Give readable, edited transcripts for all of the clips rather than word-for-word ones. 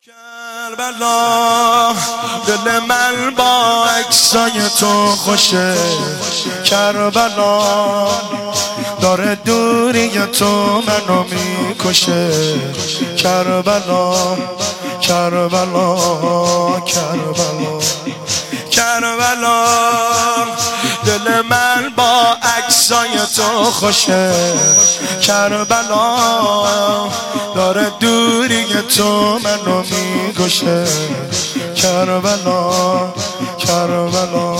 کربلا دل من با عکسای تو خوشه، کربلا داره دوری تو منو میکشه، کربلا کربلا کربلا کربلا دل من با عکسای تو خوشه، کربلا داره دوری تو منو میکشه، کربلا کربلا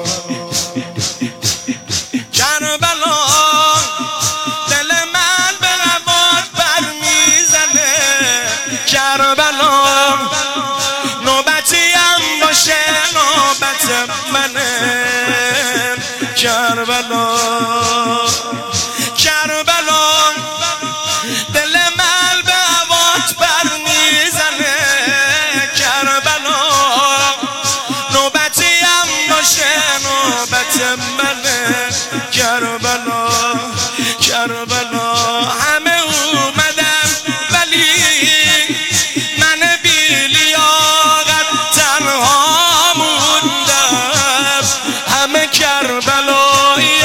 کربلا دل من به هوات بر میزنه، کربلا نوبتیم باشه نوبت منه، کربلا کربلا دل من به هوات بر میزنه، کربلا نوبتیم باشه نوبت منه، کربلا کربلا همه اومدن ولی من بی لیاقت تنها موندم، همه کربلایی‌اند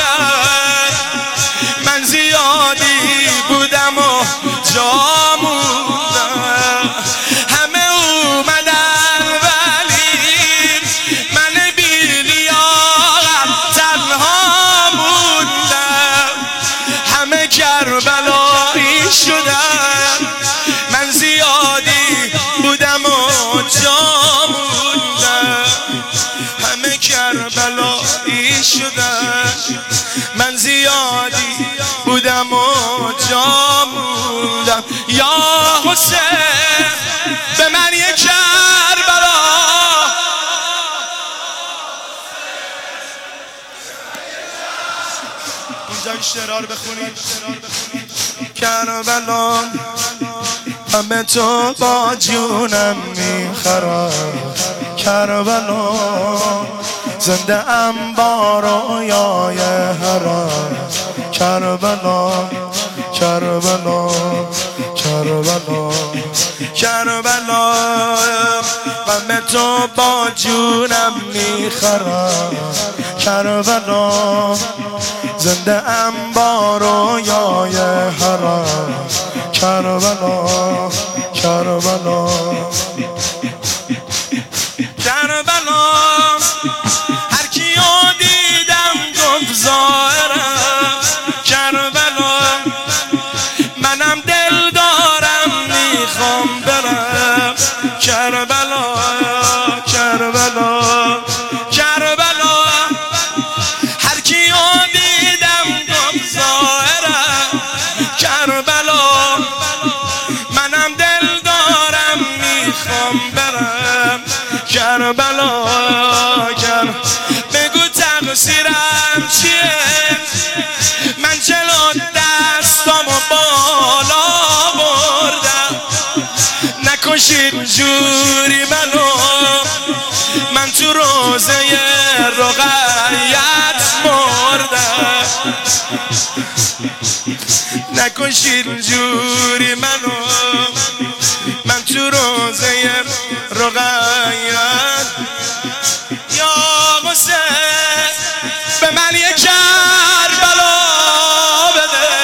من زیادی بودم و جا موندم، همه اومدن ولی من بی لیاقت تنها موندم، همه کربلایی شدن من زیادی بودم و جا موندم، همه کربلایی شدن من زیادی بودم و جا موندم، یا حسین به من یک کربلا، اونجا شعرها رو بخونید، کربلا همه تو با جونم میخرم، کربلا زنده ام با رویای حرم، کربلا کربلا کربلا کربلا همه تو با جونم میخرم، کربلا زنده ام با رویای حرم، کربلا کربلا کربلا هر کیو دیدم گفت ظاهرم، کربلا منم دل دارم میخوام برم، کربلا کربلا کربلا هر کیو دیدم گفت ظاهرم، کربلا منم دل دارم میخوام برم، کربلا بگو تقصیرم چیه، من جلو دستامو بالا بردم، نکشید جوری منو من تو روزه رقیت مردم، نکشید جوری منو من تو روزه رقیت، یا حسین به من یک کربلا بده،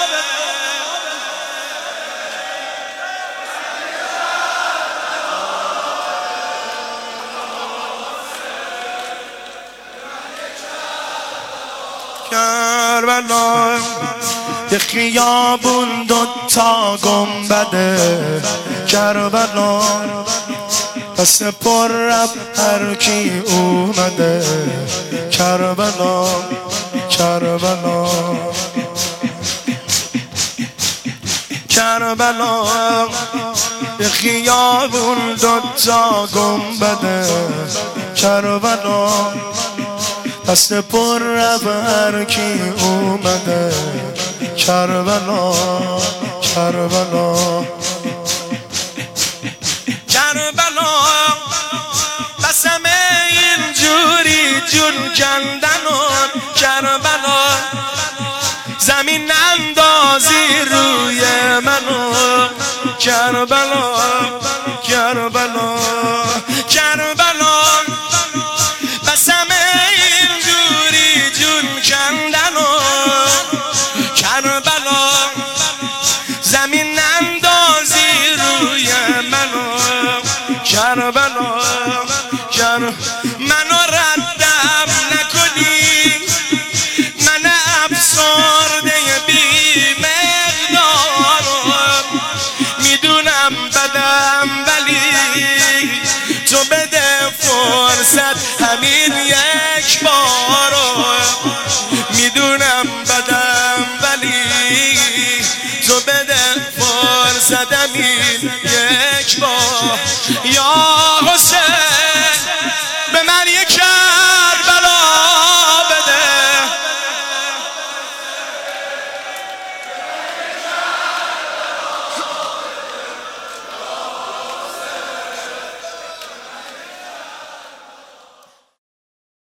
کربلا یه خیابون دوتا گنبده، کربلا دست پر رب هر کی اومده، کربلا کربلا کربلا یه خیابون دوتا گنبده، کربلا دست پر رب هر کی اومده، کربلا کربلا کربلا قسم اینجوری جون کندنون، کربلا زمین اندازی روی منو، کربلا کربلا کربلا بسم اینجوری جون کندن و کربلا زمین اندازی روی منو کربلا منو ردم نکنی من افسرده بی مقدارم میدونم بدم ولی تو بده فرصت همین یک بارم میدونم بدم ولی تو بده فرصت همین یک بار یا حسین